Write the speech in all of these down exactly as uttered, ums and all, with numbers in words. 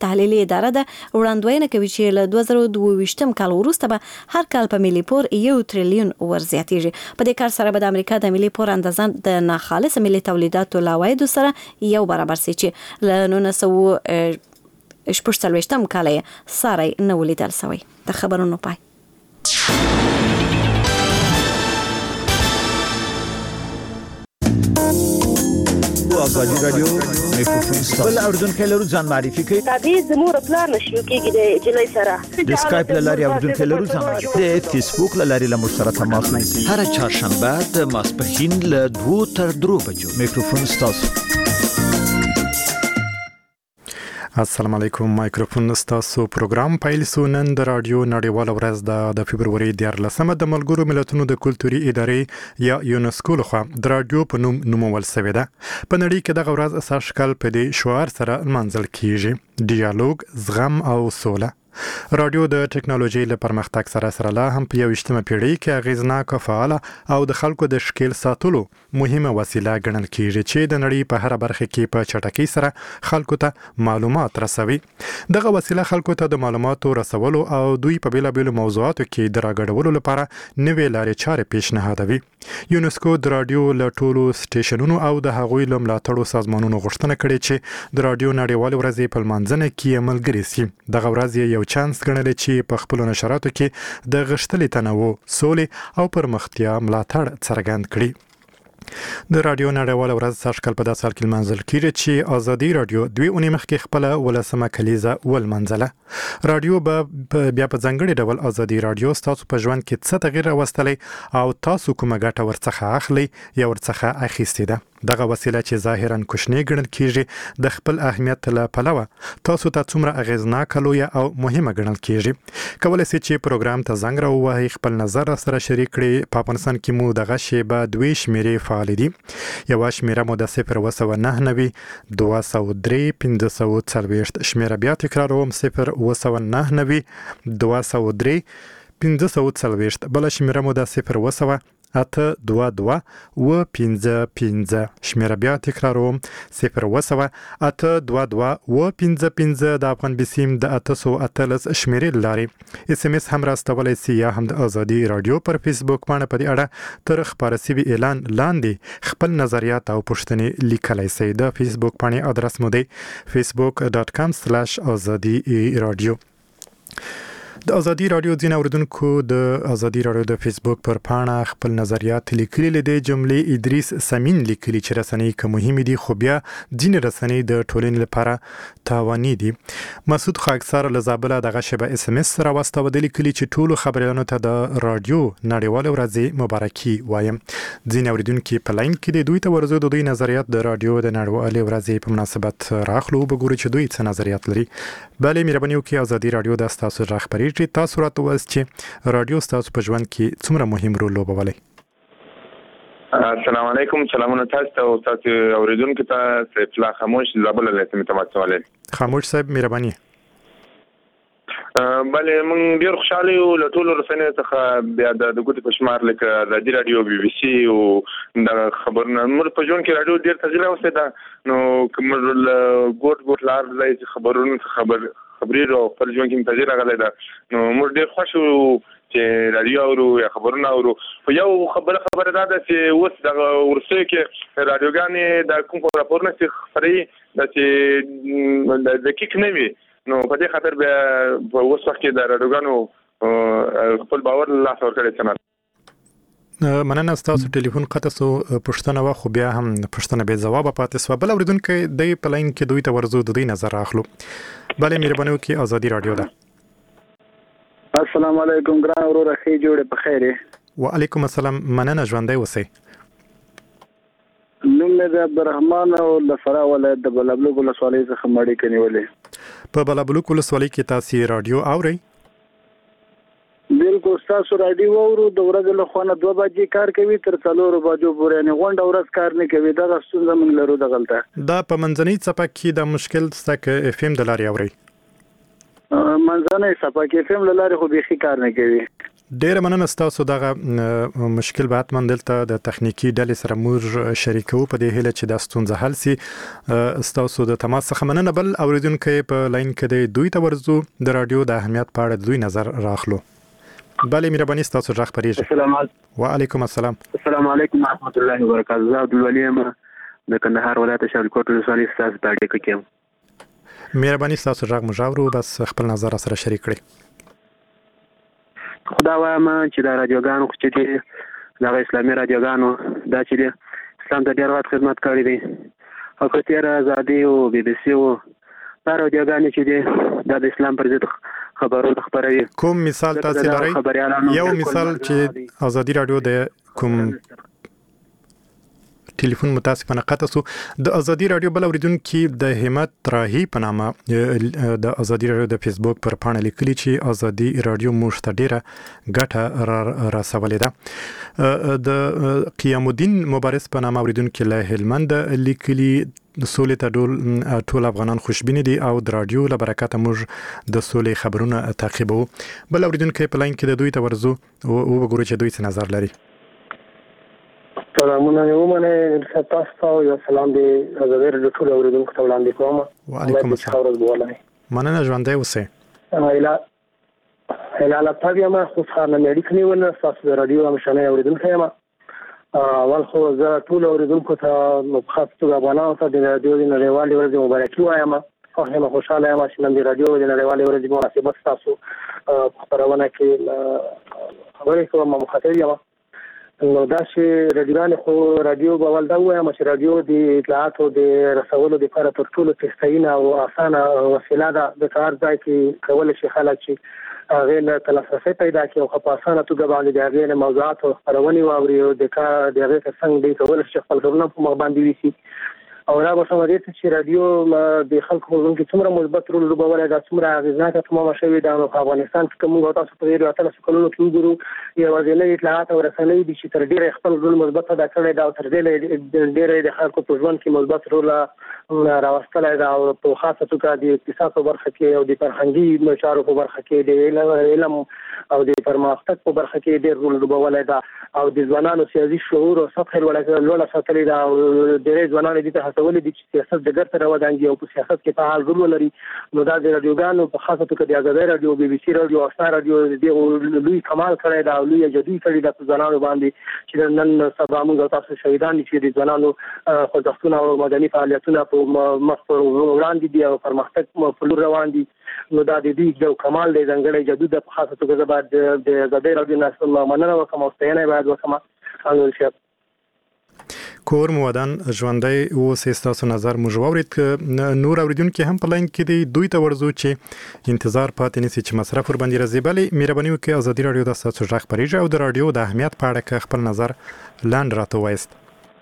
تحلیلي اداره ده وړاندوینه کوي چې له دوه زره دوه ویشتم کال وروسته به هر کال په ملي پور یو تریلیون ورزیاتیږي. په دې کار سره به د امریکا د ملي پور اندازه د ناخالص ملي تولیداتو له عوایدو سره یو برابر سي چې له نولس سوه شپږ څلوېښتم کال یې ساری نه ولیدل سوی. د خبرونو پای. آزادی رادیو میکروفون ستاسو بل اوردونکو لرو ځان معرفي کوي. تابع زموږ پلان نشو کېږي د جلای سره د اسکایپ لاري اوردونکو لرو ځان معرفي د فیسبوک لاري له موږ سره تماس نیسي. هر چهارشنبه د ماسپښین له دوه تر درې بجو میکروفون ستاسو. السلام علیکم. مایکروفون ستاسو پروګرام پیل سو. نن د رادیو نړیواله ورځ د د فبرवरी دیارلسمه د ملګرو ملتونو د کلتوري ادارې یا یونسکو لخوا د رادیو په نوم نومول شوې ده. په نړۍ کې دغه ورځ اساس کال په دې شعار سره منځل کیږي: ډیالوګ، زغم او سوله. رادیو د ټکنالوژي له پرمختګ سره سره لا هم په یویشتمه پیړۍ کې اغیزناک، فعال او د خلکو د شکل ساتلو مهمه وسیله ګڼل کیږي چې د نړۍ په هر برخه کې په چټکۍ سره خلکو ته معلومات رسوي. دغه وسیله خلکو ته د معلوماتو رسولو او دوی په بیلابیلو موضوعاتو کې د راګډولو لپاره نوې لارې چارې پیشنهادوي. یونسکو د رادیو له ټولو سټیشنونو او د هغوی له ملاتړو سازمانونو غوښتنه کړې چې د رادیو نړیواله ورځ په لمانځنه کې ملګري سي. دغه ورځ یو چانس ګڼل چې په خپل نشراتو کې د غښتلې تنوع، سولې او پرمختیا ملاتړ څرګند کړي. د رادیو نړیواله ورځ سږکال په داسې حال کې لمانځل کیږي چې ازادي رادیو دوی اونۍ مخکې خپله ولسمه کلیزه ولمانځله. رادیو به بیا په ځانګړي ډول ازادي رادیو ستاسو په ژوند کې څه تغیر راوستلی او تاسو کومه ګټه ورڅخه اخلي یا ورڅخه اخیستې ده. دغه وسیله چې ظاهرا کوچنی ګڼل کیږي د خپل اهمیت له پلوه تاسو ته څومره اغیزناکه، لویه او مهمه ګڼل کیږي. کولی شئ چې پروګرام ته زنګ راووهئ، خپل نظر سره شریک کړئ. په افغانستان کې مو دغه شیبه دوې شمیرې فعال دي. یوه شمیره مو د صفر اوه سوه نهه نوي دوه سوه درې پنځه سوه څلوېښت. شمیره بیا تکراروم: صفر اوه سوه نهه نوي دوه سوه درې پنځه سوه څلوېښت. بله شمیره مو د صفر اوه سوه اته دوه دوه اوه پنځه پنځه. شمیره بیا تکراروم: صفر اوه سوه اته دوه دوه اوه پنځه پنځه. د افغان بسیم د اته سوه اتلس شمیرې له لارې اس ام اس هم راستولی سي یا هم د ازادي رادیو پر فیسبوک باندې په دې اړه تر خپاره سوي اعلان لاندې خپل نظریات او پوښتنې لیکلی سئ. د فیسبوک باندې ادرس مو دی فیسبوک ډاټ کام سلاش ازادي رادیو. د ازادي رادیو ځینې اوریدونکو د ازادي رادیو د فیسبوک پر پاڼه خپل نظریات لیکلي. له دې جملې ادریس سمین لیکلي چې رسنۍ که مهمې دي خو بیا ځینې رسنۍ د ټولنې لپاره تاواني دي. مسعود خاکسار له زابله دغه شیبه اس ام اس راواستوه. د لیکلي چې ټولو خبریالانو ته د رادیو نړیواله ورځ مبارکي وایم. ځینې اوریدونکي په لاین کې دي، دوی ته ورځو د دوی نظریات د رادیو د نړیوالې ورځ په مناسبت راخلو، وګورو چې دوی څه نظریات لري. بله مهرباني وکړئ ازادي رادیو د ستاسو راخبري تاسو راته وایئ چې رادیو ستاسو په ژوند کې څومره مهم رول لوبولی. السلام علیکم. سلامونه تاسو ته او تاسو اوریدونکو ته. سیف الله خاموش زابل له سیمه تماسواله. خاموش صاحب مهرباني. بله موږ ډیر خوشاله یو له ټولو رسنیو څخه بیا د ګوتې په شمار لکه ازادي رادیو، بي بي سي او د خبرونه موږ په ژوند کې رادیو ډیر تغیر راوستی ده. نو کوم ګوټ ګوټ لار ځای چې خبرونه خبر خبرې او خپل ژوند کې تغیر راغلی ده. نو موږ ډیر خوښ یو چې رادیو اورو یا خبرونه اورو. خو یو خبره خبره ده چې اوس دغه وروستیو کې رادیوګانې د کوم راپورونه چې خپروي دا چې دقیق نه وي. نو په دې خاطر بیا په اوس وخت کې د رادیوګانو خپل باور له لاسه ورکړی څه نه. مننه. ستاسو ټلیفون قطع سو، پوښتنه وه خو بیا هم پوښتنه بې ځوابه پاتې سوه. بل اورېدونکی دی په لاین کې، دوی ته ورځو د دوی نظر اخلو. بله مهرباني وکړئ ازادي رادیو ده. السلام علیکم ګران وروره، ښې جوړې په خیر یې؟ وعلیکم السلام. مننه، ژوندی اوسئ. نوم مې د عبدالرحمن او له فراه ولایت د بلابلوک ولسوالۍ څخه مې اړیکه نیولې. په بلابلوک ولسوالۍ کې تاسې رادیو اورئ؟ بالکل، ستاسو رادیو اورو. د ورځې له خوا نه دوه بجې کار کوي تر څلورو بجو پورې، یعنې غونډه ورځ کار نه کوي. دغه ستونزه موږ لرو دغلته. دا په منځنۍ څپه کې دا مشکل شته که اف ام د لارې اورئ؟ منځنۍ څپه کې اف ام له لارې خو بیخي کار نه کوي. ډېر مننه تاسو دغه مشکل به حتما دلته د تخنیکی ډلې سره موږ شریکو په دې هیله چې دا ستونزه حل سي. تاسو د تماس څخه مننه. بل اوریدونکو په لاین کې د دوی ته ورزو د رادیو د اهمیت په اړه دوی نظر راخلو. بله مهرباني تاسو ځخ پریږه. السلام علیکم. وعلیکم السلام. السلام علیکم ورحمت الله وبرکاته. زه عبدالولي یم د کندهار ولایت شاولیکوټ ولسوالۍ ستاسو په اړیکه کې یم. مهرباني تاسو ځخ مجاورو بس خپل نظر سره شریک کړئ. خدا وایم چې دا رادیوګانو چې دي دا اسلامي رادیوګانو دا چې دي اسلام ته ډېر وخت خدمت کړی دی او کتیر ازادي او بي بي سي او دا رادیوګانې چې دي دا د اسلام پر ضد خبرونه خبروي. کوم مثال تاسو لرئ؟ یو مثال چې ازادي رادیو د کوم ټلیفون متاسفانه قطع سو. د ازادي رادیو بل اوریدونکو د همت راهي په نامه د ازادي رادیو د فیسبوک پر پاڼه لیکلي چې ازادي رادیو موږ ته ډیره ګټه را رسولې ده. د قیام الدین مبارز په نامه اوریدونکو له هلمند لیکلي سولې ته ډول ټول افغانان خوشبینه دي او د رادیو له برکته موږ د سولې خبرونه تعقیبو. بل اوریدونکو په لاین کې د دوی ته ورزو او وګورو چې دوی څه نظر لري. سلامونه یو منه تاسو ته یو سلام دی زه د ټول اوریدونکو ته وړاندې کوم. وعلیکم السلام. مننه ژوندی اوسئ. ایلا ایلا لا پاګه ما خو څنګه مې لیکنی ونه تاسو د رادیو هم شنه اوریدونکو یم. اول خو زه ټول اوریدونکو ته مخاطب توګه افغانانو ته د رادیو د نړیوالې ورځې مبارکي وایم. خو هم خوشاله یم چې نن د رادیو د نړیوالې ورځې مناسبت تاسو خبرونه کې خبرې کوم مخاطب یم. نو دا چې رادیوګان خو رادیو په ول دا وایم چې رادیو د اطلاعات او د رسولو لپاره تر ټولو سستینه او اسانه وسیله ده د کار ځای کې کول شي خلک چې هغه له تلفظ پیدا کوي او په اسانه توګه باندې د هغه موضوعات او خبرونه واوري او د کار د هغه څنګه دی کول شي خپل خبرونه په مخ باندې ویسي. او را به سم دي چې رادیو د خلکو په ژوند کې څومره مثبت رول لوبولی دا څومره اغېزناکه تمامه شوې ده. نو په افغانستان کې که موږ تاسو په تېرو اتلسو کلونو کې وګورو یوازینۍ اطلاعات او رسنۍ دي چې تر ډېره خپل رول مثبت ادا کړی ده او تر ډېره د خلکو په ژوند کې مثبت رول راوستلی ده او په خاصه توګه د اقتصاد په برخه کې او د فرهنګي چارو په برخه کې د علم او د پرمختګ په برخه کې ډېر رول لوبولی ده او د ځوانانو سیاسي شعور او سطح لوړه ساتلې ده او ډېری ځوانان دې ته هڅولي دي چې سیاست ډګر ته راودانګي او په سیاست کې فعال رول ولري. نو دا د رادیوګانو په خاصه توګه د ازادي رادیو بي بي سي رادیو او ستا رادیو د لوی کمال کړی دا لوی جدي کړی د ځوانانو باندې چې نن سبا موږ تاسو شهیدان چې د ځوانانو خوځښتونه او مدني فعالیتونه په مخ پر وړاندې دي او پرمختګ په لور روان دي. نو دا د دې یو کمال دی ځانګړی جدي د خاصه توګه بعد د ازادي رادیو ناسم مننه وکم او ستاینه باید وکم. انور شپ کور مودان ژوندۍ اوسې ستاسو نظر موږ واورید. نور اوریدونکو هم په لاین کې دي دوی ته ورزو چې انتظار پاتې نشي چې مصرف ور باندې راځي. بلې مهرباني وکړئ ازادي رادیو د تاسو ځخ پریږه او د رادیو د اهمیت په اړه خپل نظر لاندې راته وایست.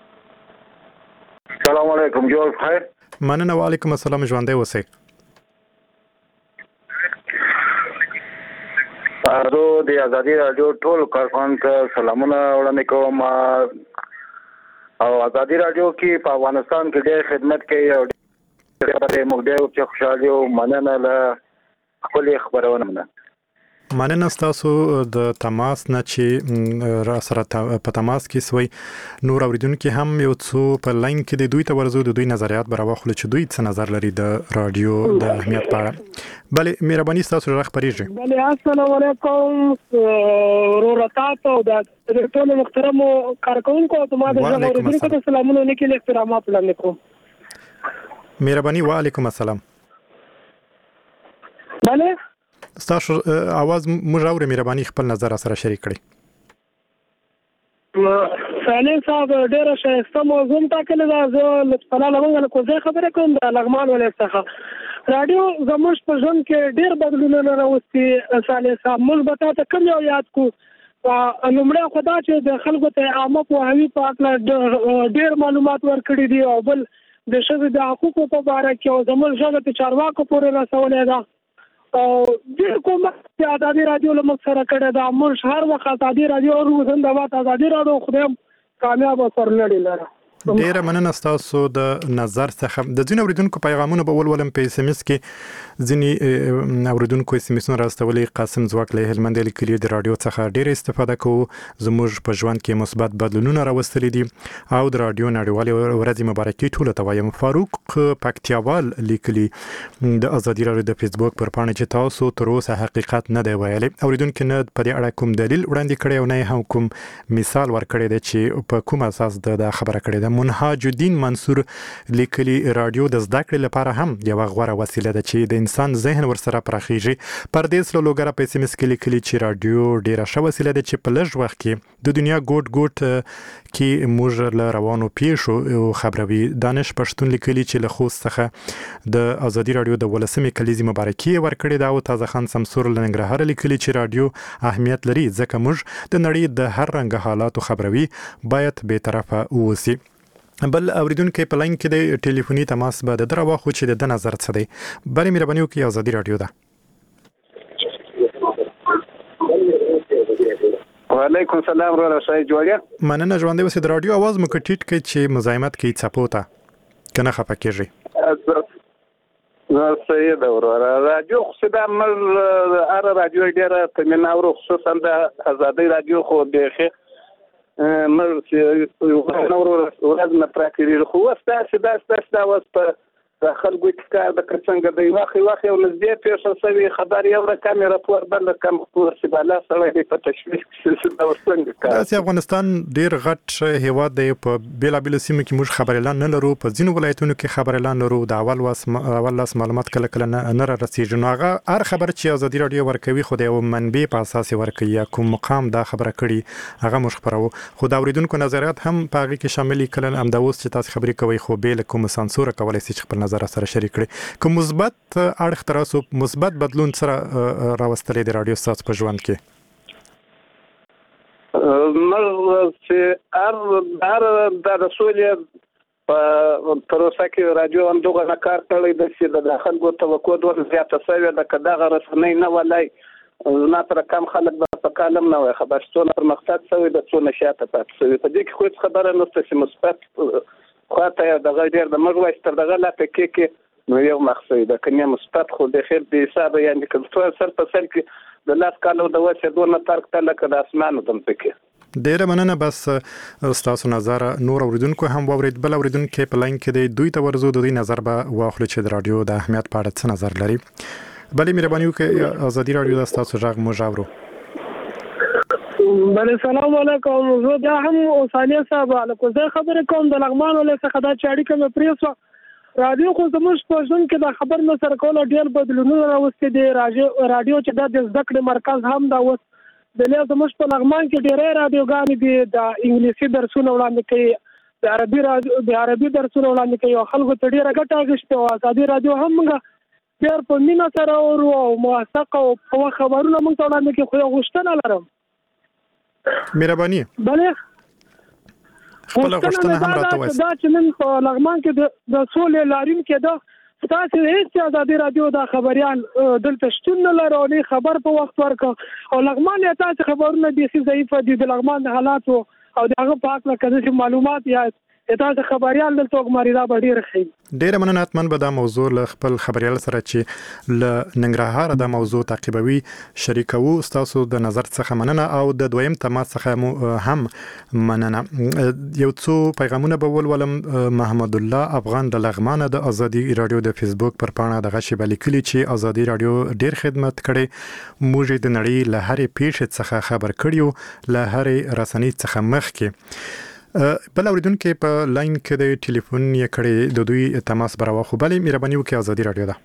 السلام علیکم جوړ خیر. مننه. وعلیکم السلام ژوندۍ اوسئ. زه د ازادي رادیو ټول کارکونکو ته سلامونه وړاندې کوم او ازادي رادیو کې په افغانستان کې ډېر خدمت کوي او ډېر موږ ډېر خوشاله یو. مننه له خپل خبرونه. مننه مننه تاسو د تماس نه چې را سره په تماس کې سوی. نور اوریدونکو هم یو څو په لاین کې د دوی ته ورزو د دوی نظریات براوخل چې دوی څه نظر لري د رادیو د اهمیت په اړه. بلې مهرباني تاسو راخ پریږه. بلې السلام علیکم ورورتات او د ټول محترم کارکونکو ته ما د اوریدونکو ته سلامونه لیکل احترامات وړاندې کوم. مهرباني. وعلیکم السلام. بلې تاسو आवाज موږ اورو. مهرباني خپل نظر سره شریک کړئ. سالم صاحب ډېر ښه موضوع ټاکل دا زه لطفاً لمنګ کو زه خبره کوم د لغمان ولایت څخه. رادیو زموږ په ژوند کې ډېر بدلونونه راوستي. سالم صاحب موږ به تاسو کوم یو یاد کو لومړی خدا چې د خلکو ته عامه پوهاوی په اړه ډېر معلومات ورکړي دي او بل د ښځو د حقوقو په اړه کې او زموږ ژبه ته چارواکو پورې رسولې ده او ډېر کوم چې ازادي رادیو له موږ سره کړی ده. موږ هر وخت ازادي رادیو او زنده‌باد ازادي رادیو خدای کامیاب او سرلوړي لره. ډیره مننه تاسو د نظر څخه. د ځینو اوریدونکو پیغامونه به ولولم په اس ام اس کې ځینی اوریدونکو اس ام اس راستولې. قاسم ځواک له هلمند لیکلي د رادیو څخه ډیره استفاده کوو، زموږ په ژوند کې مثبت بدلونونه راوستلي دي او د رادیو نړیوالې ورځې مبارکي ټول ته وایم. فاروق پکتیاوال لیکلي د ازادي رادیو د فیسبوک پر پاڼه چې تاسو تر اوسه حقیقت نه دی ویلي. اوریدونکو نه په دې اړه کوم دلیل وړاندې کړی او نه هم کوم مثال ورکړی دی چې په کوم اساس د خبره کړی ده. منهاج الدین منصور لیکلي رادیو د زده کړې لپاره هم یو غوره وسیله ده چې د انسان ذهن ورسره پراخیږي. پردیس له لوګره په اس ام اس کې لیکلي چې رادیو ډیره ښه وسیله ده چې په لږ وخت کې د دنیا ګوټ ګوټ کې موږ له روانو پیښو خبروي. دانش پښتون لیکلي چې له خوست څخه د ازادي رادیو د ولسمې کلیزي مبارکي ورکړې ده. او تازه خان سمسور له ننګرهار لیکلي چې رادیو اهمیت لري ځکه موږ د نړۍ د هر رنګ حالاتو خبروي، باید به طرفه اوسئ. بل اوریدونکو په لاین کې د ټلیفوني تماس به د دروا خو چې د نظر څه دی. بری مهرباني وکړئ، ازادي رادیو ده. وعلیکم السلام ورحمۃ الله جوړه. مننه ژوندې وسې د رادیو आवाज مو کټیټ کې چې مزاحمت کوي څپوتا کنه خپه کېږي. نو سید اورا رادیو خو دا مر ار رادیو ډیره تمنا ورو خصوصا د ازادي رادیو خو به مر چې نور ورځ نه پراکړي خو واسطه دا ستاسو دا واس په د خلکو کار د څنګه د واخې واخې او نږدې پیښه سوي خبر یو رقم راپور بل کم خبر چې بالا سره په تشویش کې د ورڅنګ کار. د افغانستان ډیر غټ هیواد دی، په بیلا بیل سیمو کې موږ خبر اعلان نه لرو، په ځینو ولایتونو کې خبر اعلان لرو. د اول واس اول لاس معلومات کله کله نه رسیږي. نو هغه هر خبر چې ازادي رادیو ورکوي خو د یو منبع په اساس ورکوي یا کوم مقام دا خبره کړي هغه موږ خبرو. خو د اوریدونکو نظریات هم په هغه کې شامل کړي. هم دا اوس چې تاسو خبرې کوي خو به له کوم سانسور کولای شي خپل نظر سره شریک کړي. کوم مثبت اړخ تراسو مثبت بدلون سره راوستلې د رادیو ساس په ژوند کې؟ نو چې ار ار د رسولې په پروسه کې رادیو هم دغه کار کوي د چې د خلکو توقع ډېر زیاته شوی ده. کداغه رسنۍ نه ولای نه تر کم خلک په کالم نه وي خبرستون پر مقصد شوی د څو نشاته پات شوی. په دې کې خو خبره نشته چې مثبت خاطر دغه ډیر د مروه ستر دغه لا پکې کې نو یو مقصد ده کنه مثبت خو د خیر به حساب یعنی کله سر په سر کې د لاس کالو د وڅ دونه ترک تل کده اسمانو دم پکې. ډیره مننه. بس استاد نظر نور اوریدونکو هم وورید. بل اوریدونکو په لاین کې د دوی ته ورزو د دوی نظر به واخلو چې د رادیو د اهمیت په اړه څه نظر لري. بلې مهرباني وکړئ، ازادي رادیو د استاد ژغ مو جوړو. بله سلام علیکم. زه دا هم اوسانیه صاحب علیکم زه خبرې کوم د لغمان ولې څخه دا چاړي کوم پریسو رادیو خو زموږ په ژوند کې د خبر نه سره کول ډېر بدلونونه راوستي دي. رادیو چې د زده کړې مرکز هم دا اوس د له زموږ په لغمان کې ډېرې رادیوګانې دي. د انګلیسي درسونه وړاندې کوي، د عربي رادیو د عربي درسونه وړاندې کوي او خلکو ته ډېره ګټه اخیستې. او ازادي رادیو هم موږ ډېر په مینه سره ورو او موثق او په خبرونه موږ ته وړاندې کوي. خو یو غوښتنه لرم. مهرباني. بله خپل غوښتنه هم راته وایي. دا چې نن په لغمان کې د سولې لارین کې دا تاسو هیڅ ازادي رادیو د خبريان دلته شتون نه لري او نه خبر په وخت ورکو او لغمان یا تاسو خبرونه دي چې ضعیفه دي د لغمان حالات او دغه په اړه کله معلومات یا تاسو خبريان دلته ګماري دا ډیر ښه. ډیر مننه. اتمن به دا موضوع له خپل خبريال سره چې ل ننګرهار دا موضوع تعقیبوي شریکو. تاسو د نظر څخه مننه او د دویم تماس څخه هم مننه. یو څو پیغامونه به ولولم. محمد الله افغان د لغمان د ازادي رادیو د فیسبوک پر پاڼه د غشي بلیکلی چې ازادي رادیو ډیر خدمت کړي. موږ د نړۍ له هرې پیښې څخه خبر کړیو، له هرې رسنۍ څخه مخ کې. بل اوریدونکو په لاین کې د ټلیفون یې کړی د دوی تماس براوخو. بلې مهرباني وکړئ، ازادي رادیو ده.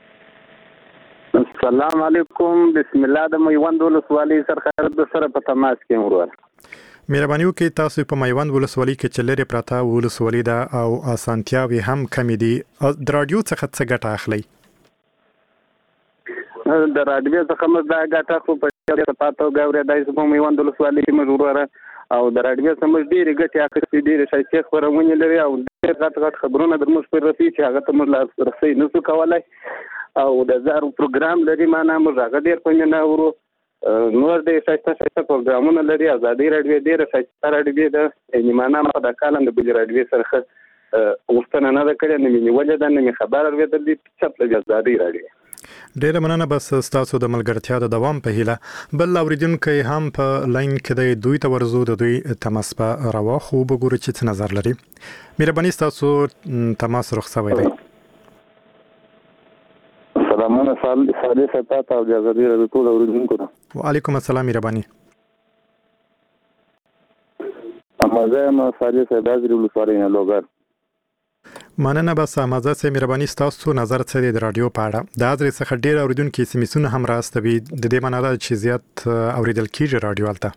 السلام علیکم. بسم الله. د میوند ولسوالۍ سرخر د سره په تماس کې مرور. مهرباني وکړئ، تاسو په میوند ولسوالۍ کې چې لري پراته ولسوالۍ ده او اسانتیاوي هم کمی دي، د رادیو څخه څه ګټه اخلي؟ د رادیو څخه موږ دا ګټه خو په پاتو غوړې دای په میوند ولسوالۍ کې مرور او د رادیو سمج ډېر ګټه اخیستې ډېر شایسته خبرونه لري او ډېر غټ غټ خبرونه د موږ پر رسي چې هغه ته موږ رسي نشو کولای او د زارو پروګرام لري معنا موږ هغه ډېر په نه ورو نور د ښایسته ښایسته پروګرامونه لري. ازادي راډیو ډېره ښایسته راډیو ده. نیمانه ما د کاله د بلې راډیو سره ښه غوښتنه نه ده کړې، نه مې نیولې ده، نه مې خبر اورېدلی. چپ لږ ازادي راډیو. ډیره مننه. بس ستاسو د ملګرتیا د دوام په هیله بل اوریدونکو هم په لاین کې د دوی ته ورزو د دوی تماس په راواخو وګورئ چې څه نظر لري. مهرباني ستاسو تماس رخصوي دی. سلامونه صالح صاحب ته او د ازادي راډیو ټول اوریدونکو ته. وعلیکم السلام. مهرباني. امازه ما صالح صاحب د ولسوالۍ نه لوګر. مننه. بس امازه سه مهرباني ستاسو نظر څه دی د رادیو په اړه؟ د ازري څخه ډیر اوریدونکو سیمسونه هم راستوي، د دې معنی دا چې زیات اوریدل کیږي رادیو الته.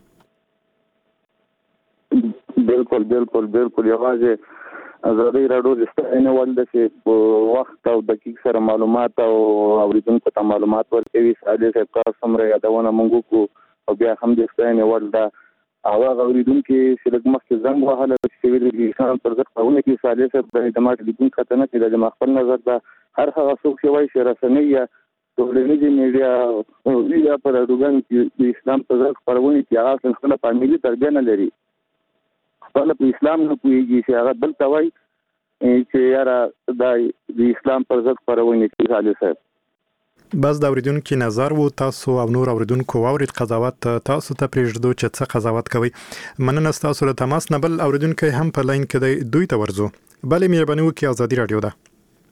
بالکل بالکل بالکل یوازې ازادي راډیو د ستاینه ولده چې په وخت او دقیق سره معلومات او اوریدونکو ته معلومات ورکوي. صالح صاحب تاسو هم یادونه مونږ کو او بیا هم د ستاینه ولده او اوریدونکو چې لږ مخکې زنګ وهله چې ویل دي انسان پر ځخ پهونه کې صالح صاحب د دماغ لیدون خطرناک دی. د خپل نظر دا هر هغه څوک چې وایي چې رسنۍ یا ټولنیزې میډیا یا پر اډوګان کې د اسلام پر ځخ پرونه کې هغه خپل فاميلي تربیه نه لري، خپل په اسلام نه کوي چې هغه بل توای چې یاره د اسلام پر ځخ پرونه کې صالح صاحب. بس د اوریدونکو نظر وو، تاسو او نور اوریدونکو اورید قضاوت تاسو ته پرېږدو چې څه قضاوت کوي. مننه تاسو له تماس نه. بل اوریدونکو هم په لاین کې دی، دوی ته ورزو. بلې مهرباني وکړئ. ازادي راډیو ده.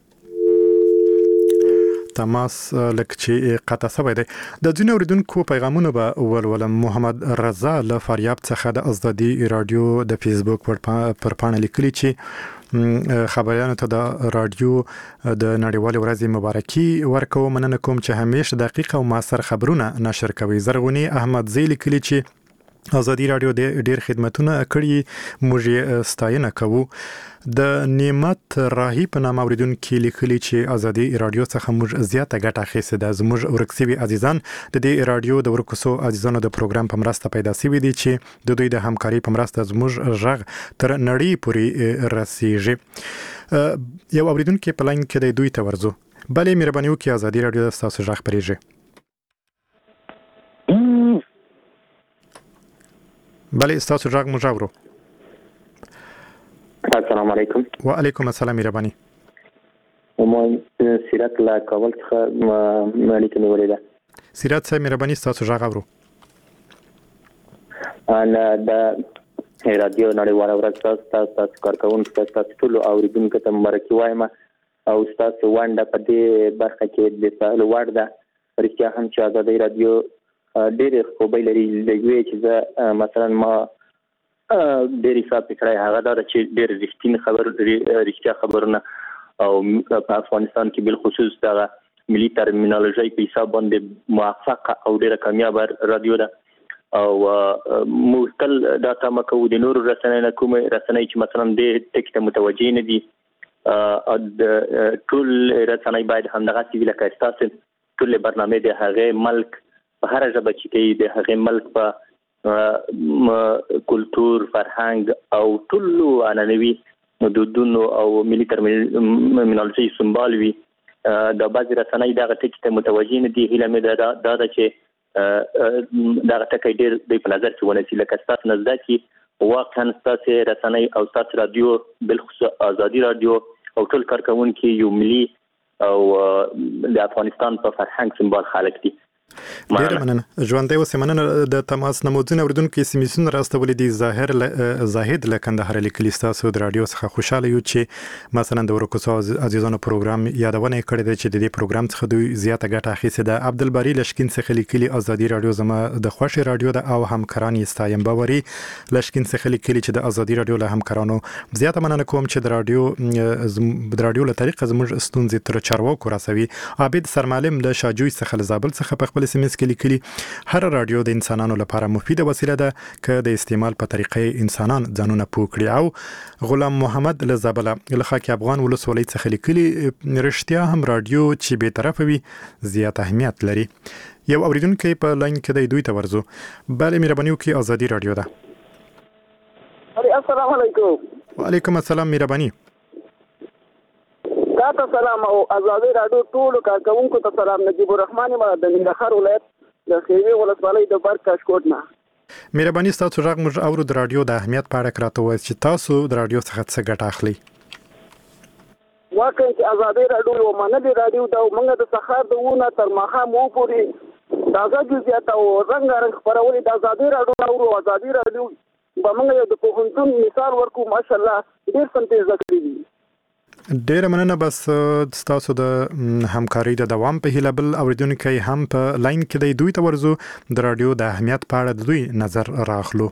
تماس لکه چې قطع شوی دی. د ځینو اوریدونکو پیغامونه به ولولم. محمد رضا له فاریاب څخه د ازادي راډیو د فیسبوک پر پاڼه لیکلي چې خبريانو ته د رادیو د نړیوال ورځې مبارکي ورکو. مننه کوم چې همیشه دقیق او موثر خبرونه نشر کوي. زرغونی احمد زی لیکلی چې ازادي راډیو د ډیر خدماتونه کړي، موږ ستاینه کوو. د نعمت راهی په نام اوریدونکو لیکلي چې ازادي راډیو څخه موږ زیاته ګټه اخیستې ده. زموږ ورکسوي عزیزان د دې راډیو د ورکوسو عزیزانو د پروګرام په مرسته پیدا شوي دي چې د دوی د همکاري په مرسته زموږ غږ تر نړۍ پورې رسیږي. یو اوریدونکو په لاین کې د دوی ته ورزو. بلې مهرباني وکړئ. ازادي راډیو د تاسو غږ پرېږي. بله تاسو غږ مو ژاورو. السلام علیکم. وعلیکم السلام. مهرباني. ومو سیرت لا کول څخه مالک نیولې ده. سیرت صاحب مهرباني تاسو غږ اورو. انا د رادیو نړیواله ورځ تاسو تاسو کارکونکو تاسو ټول اوریدونکو ته مبارکي وایم او تاسو وانډه په دې برخه کې د سهال وړ ده. پرېکیا هم چې ازادي رادیو ډېر خوبې لري. لږوي چې مثلا ما ډېر حساب کړی هغه دا چې ډېر رښتینی خبر رښتیا خبرونه او په افغانستان کې بل خصوص دا ملي ترمینالوژي په حساب باندې موفق او ډېر کامیاب رادیو ده او موږ تل دا تمه کوو د نورو رسنۍ نه کومه رسنۍ چې مثلا د ټکی ته متوجه نه دي او ټول رسنۍ باید همدغه سیویل کاستاسن ټول برنامه د هغه ملک په هر ژبه چې کې د هغه ملک په کلتور فرهنګ او ټول عنعنوي دودونو او ملي ترمینالوژي سمبال وي. د بعض رسنۍ دغه ټکی ته متوجه نه دي. هیله مې دا دا چې دغه ټکی ډېر د په نظر کې ونیسي لکه تاسو نزد کې واقعا تاسو رسنۍ او تاسو رادیو بالخصوص ازادي رادیو او ټول کارکونکو یو ملي او د افغانستان په فرهنګ سمبال خلک دي. ډیر مننه. ژوندۍ اوسئ. مننه. د تماس نمودونه اوریدونکو سیمسونه راستولې دي. ظاهر زاهد له کندهار لیکلي تاسو د رادیو څخه خوشاله یو چې مثلا د ورکوسو عزیزانو پروګرام یادونه کړې ده چې د دې پروګرام څخه دوی زیاته ګټه اخیستې ده. عبدالباری لشکین څخه لیکلي ازادي رادیو زما د خوښ رادیو ده او همکاران یې ستایم. باوري لشکین څخه لیکلي چې د ازادي رادیو له همکارانو زیاته مننه کوم چې د رادیو د رادیو له طریقه زموږ ستونزې تر چارواکو رسوي. عابد سرمعلم د شاجوی څخه لزابل څخه په خپل سیمس کې لیکلي هر رادیو د انسانانو لپاره مفیده وسیله ده که د استعمال په طریقې انسانان ځانونه پوه کړي. او غلام محمد لزابله له خاک افغان ولسوالۍ څخه لیکلي رښتیا هم رادیو چې به طرف وي زیات اهمیت لري. یو اوریدونکو په لاین کې دی، دوی ته ورزو. بله مهرباني وکړئ. ازادي رادیو ده. السلام علیکم. وعلیکم السلام. مهرباني. تاسو سلام او ازادي رادیو ټول کارکونکو ته سلام. نجیب الرحمن ما د ننګرهار ولایت د خیوي ولسوالۍ د بر کاشکوټ نه. مهرباني ستاسو غږ موږ اورو د رادیو د اهمیت په اړه راته وایي چې تاسو د رادیو څخه څه ګټه اخلي. واقعا چې ازادي رادیو یو منلې رادیو دا موږ د سهار د ونه تر ماښام مو پورې دا ځکه زیاته او رنګارنګ خبرولې د ازادي رادیو او ازادي رادیو به موږ د پوهنتون مثال ورکو ماشاءالله ډېر سنتي ذکر دي. ډیره مننه. بس تاسو د همکاري د دوام په هیله بل اوریدونکو هم په لاین کې د دوی ته ورزو د رادیو د اهمیت په اړه د دوی نظر راخلو.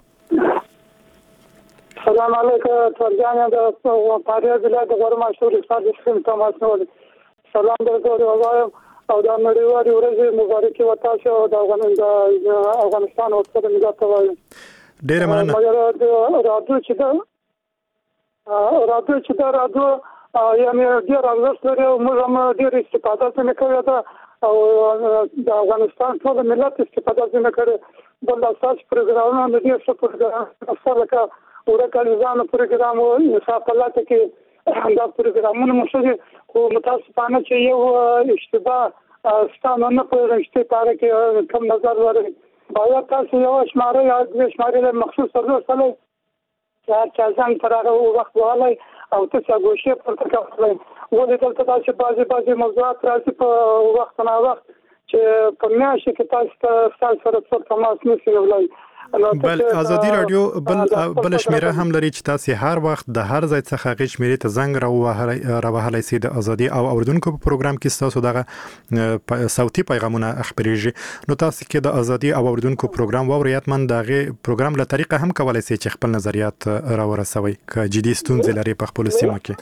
سلام علیکم ترجمه د پاریز له د ګرما شوري صاحب سیم تماس نو سلام درته وایم او د نړیوالې ورځې مبارکي وتاشه او د افغانستان او د ملت وایم. ډیره مننه. رادیو چې دا رادیو چې دا رادیو یعنی ډیر ارزښت لري او موږ هم ډیر استفاده څنګه کوي دا او د افغانستان ټول ملت استفاده څنګه کوي بل اساس پروګرامونه د دې څه پروګرام سره کا ورکلځانو پروګرام او انصاف الله ته کې دا پروګرامونه مشوري خو متاسفانه چې یو اشتباه ستانه نه پرېشته پاره کې کم نظر لري باید تاسو یو شماره یا د شماره مخصوص سره سره چې چا ځان پر هغه وخت وهلای او تاسو غوښه پورته کوئ ولې دلته تاسو بازي بازي موضوعات راځي په وخت نه وخت چې په میاشت کې تاسو تاسو سره څه تماس نشي ولای. بل ازادي رادیو بل بل شمیره هم لري چې تاسو هر وخت د هر ځای څخه غږ شمیرې ته زنګ راوهلای راوهلای سي د ازادي او اوردونکو په پروګرام کې تاسو دغه صوتي پیغامونه خبريږي نو تاسو کې د ازادي او اوردونکو پروګرام ووريات من دغه پروګرام له طریقه هم کولای سي چې خپل نظریات راورسوي ک جدي ستونزې لري په خپل سیمه کې.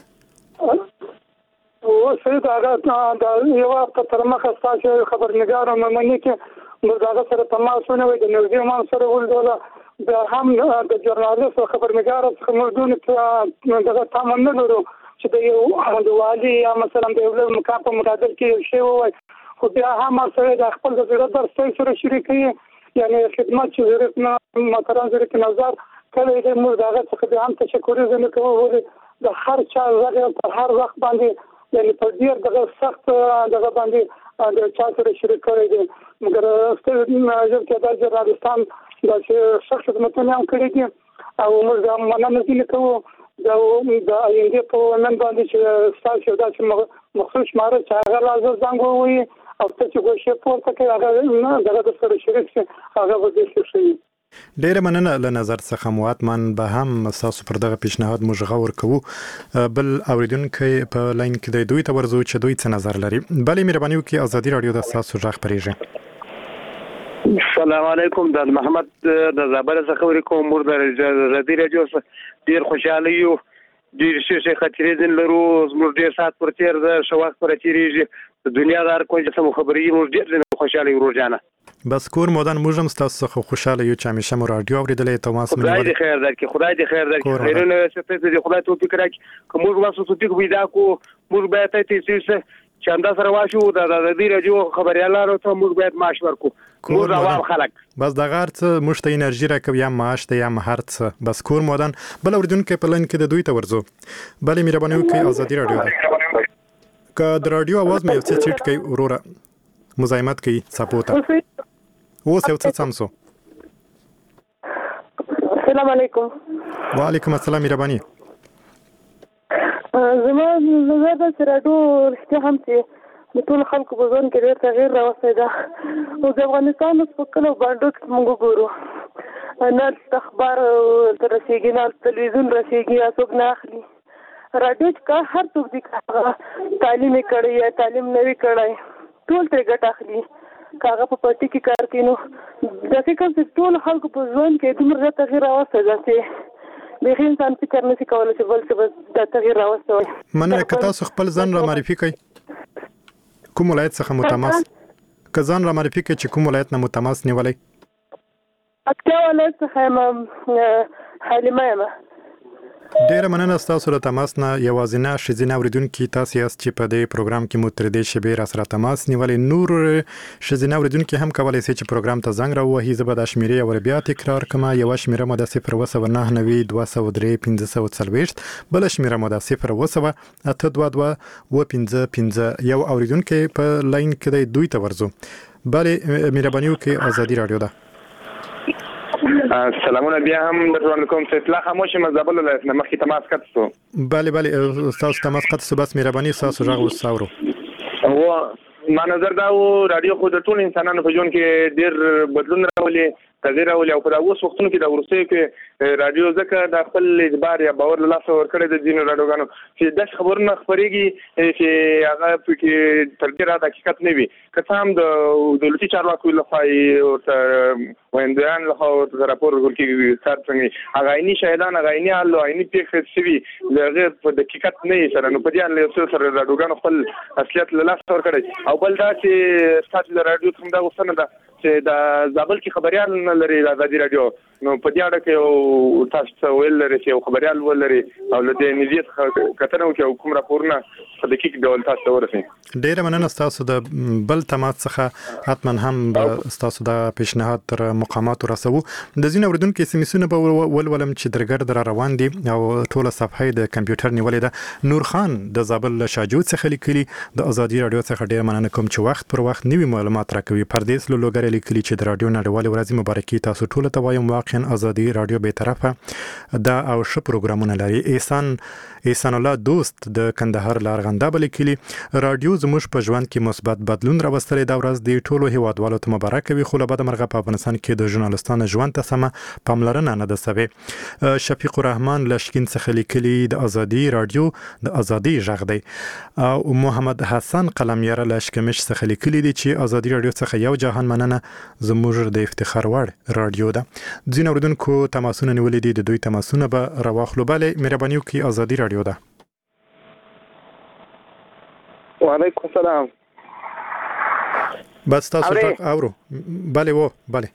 او سید هغه د یو په ترمخه تاسو خبرنګار ممنه کې مرغه سره تماسونه وي د نوزیمان سره ولدل د هم د ژورنالیست او خبرنګار څخه موږ دغه تمنه لرو چې د یو د والی یا مثلا د یو مقام په مقابل کې شی وای خو بیا هم سره د خپل د ضرورت در سره شریکي یعنی خدمت چې ضرورت نه متران ضرورت نظر کله د موږ دغه څخه به هم تشکر زنه کوو د هر چا زغه په هر وخت باندې یعنی په ډیر دغه سخت دغه باندې د چا سره شریک کړی دی مګر ستاسو نظر کې د افغانستان د شخص خدمتونه هم کړی دي او موږ مننه دي کوو دا د ایندې په نن باندې چې تاسو د مخصوص شماره چې هغه لازم څنګه وي او تاسو غوښه پورته کوي هغه نه دغه سره شریک شي هغه به شي. ډیره مننه له نظر څخه مواتمن به هم تاسو پر دغه پیشنهاد موږ غور کوو. بل اوریدونکو په لاین کې د دوی ته ورزو چې دوی څه نظر لري. بلې مهرباني وکړئ ازادي رادیو د تاسو ژغ پرېږي. السلام علیکم د محمد د زابل څخه وریکوم مور د ازادي رادیو ډیر خوشاله یو ډیر شي خاطرې دین لرو زموږ ډیر سات پر تیر د شواخ پر تیریږي دنیا دار کوم څه خبرې مور ډیر خوشاله یو روزانه بس کور مودن موږ هم تاسو څخه خوشاله یو چې همیشه مو رادیو اوریدلې تماس مې خدای دې خیر درکړي خدای دې خیر درکړي خیرونه څه دې خدای توفیق راکړي کوم موږ واسو توفیق پیدا کو موږ به ته تاسو چې انده سره واشو د دې رادیو خبريالانو ته موږ باید معاش ورکو موږ عوام خلک بس د غرض مشته انرژي راکوي یا معاش ته یا مهارت بس کور مودن بل اوریدونکو په لن کې د دوی ته ورزو بلې مهرباني وکړئ ازادي رادیو که د رادیو आवाज مې څه چټ کوي وروره مزاحمت کوي سپورټ اوس یو څه سمسو. السلام علیکم. وعلیکم السلام مهرباني. زما زما د سرادو رښتیا هم چې د ټول خلکو په ځان کې ډېر تغیر راوستی ده او د افغانستان په کلو باندې کې موږ ګورو نه اخبار تر رسیږي نه تلویزیون رسیږي یا څوک نه اخلي راډیو چې هر څوک دي تعلیم کړی یا تعلیم نوي کړی ټول ترې ګټه اخلي کاغه په پټي کې کار کوي نو د فکر چې ټول خلکو په ځوان کې دومره تغیر راوستی ده چې به انسان فکر نشي کولای چې بل څه د تغیر راوستي. مننه که تاسو خپل ځان را معرفي کړئ کوم ولایت څخه متماس که ځان را معرفي کړئ چې کوم ولایت نه متماس نیولای. اکتا ولایت څخه یم حلیمه یم. ډیره مننه تاسو له تماس نه. یوازینه شزینه اوریدونکو تاسو یاست چې په دې پروګرام کې مو تر دې شبیر سره تماس نیولې. نور شزینه اوریدونکو هم کولای شي چې پروګرام ته زنګ راوهي. زه به د شمیرې او بیا تکرار کوم. یو شمیره مو د صفر وسو نه نوي دوه سو درې پنځه سو څلوېښت، بل شمیره مو د صفر وسو اته دوه دوه و پنځه پنځه. یو اوریدونکو په لاین کې دی، دوی ته ورزو. بله مهرباني وکړئ، ازادي رادیو ده. سلامونه بیا هم درته کوم چې اطلاع خاموش مزابل له مخکې تماس کړو. بله بله تاسو تماس کړو، بس مهرباني تاسو راغ وساورو. او ما نظر دا و رادیو خو د ټول انسانانو په ژوند کې ډېر بدلون راولي، تغیر راولي. او په اوس وختونو کې د ورسې کې رادیو ځکه د خپل اعتبار یا باور له لاسه ورکړی د ځینو رادیوګانو چې داس خبرونه خبرېږي چې هغه پکې تر ډېره د حقیقت نه وي. که څه هم د دولتي چارواکو لخوا ورته ویندیان لخوا ورته راپور ورکول کېږي څار څنګه هغه عیني شاهدان، هغه عیني حال او عیني پېښې شوي د هغې په دقیقت نه وي سره. نو په دې اړه یو څه سره رادیوګانو خپل اصلیت له لاسه ورکړی. او بل دا چې ستاسو د رادیو څخه دا غوښتنه ده چې د زابل کې خبريال نه لري د ازادي رادیو، نو په دې اړه کې یو تاسو ویل لري چې یو خبريال ولري او له دې نزيات کتنه وکړي او کوم راپورونه په دقیق ډول تاسو ورسي. ډیره مننه تاسو د بل تماس څخه. حتما هم تاسو د پیشنهاد تر مقامات رسو. د زین اوریدونکو سیمسونه به ولولم چې درګرد را روان دي او ټوله صفحه د کمپیوټر نیولې ده. نور خان د زابل شاجود څخه لیکلي، د ازادي رادیو څخه ډیر مننه کوم چې وخت پر وخت نوي معلومات راکوي. پردیس لوګر لیکلي چې د رادیو نړیوالې ورځې مبارکي تاسو ټول ته وایم. واقعا ازادي رادیو به طرفه دا او ش پروګرامونه لري. احسان احسان الله دوست د کندهار لارغنده لیکلي رادیو زموږ په ژوند کې مثبت بدلون راوستلی دا ورځ د ټولو هیوادوالو ته مبارک وي. خو له بده مرغه په افغانستان کې د ژورنالستانو ژوند ته سمه پاملرنه نه ده سوې. شفیق الرحمن لشکین څخه لیکلي د ازادي رادیو د ازادي غږ دی. او محمد حسن قلمیره لشکمش څخه لیکلي دي چې ازادي رادیو څخه یو جهان مننه، زموږ د افتخار وړ رادیو ده. ځین اوریدونکو تماسونه نیولې دي، د دوی تماسونه به راواخلو. بله مهرباني وکړئ، ازادي رادیو ده. وعلیکم السلام. بس تاسو ته اورو. بله و بله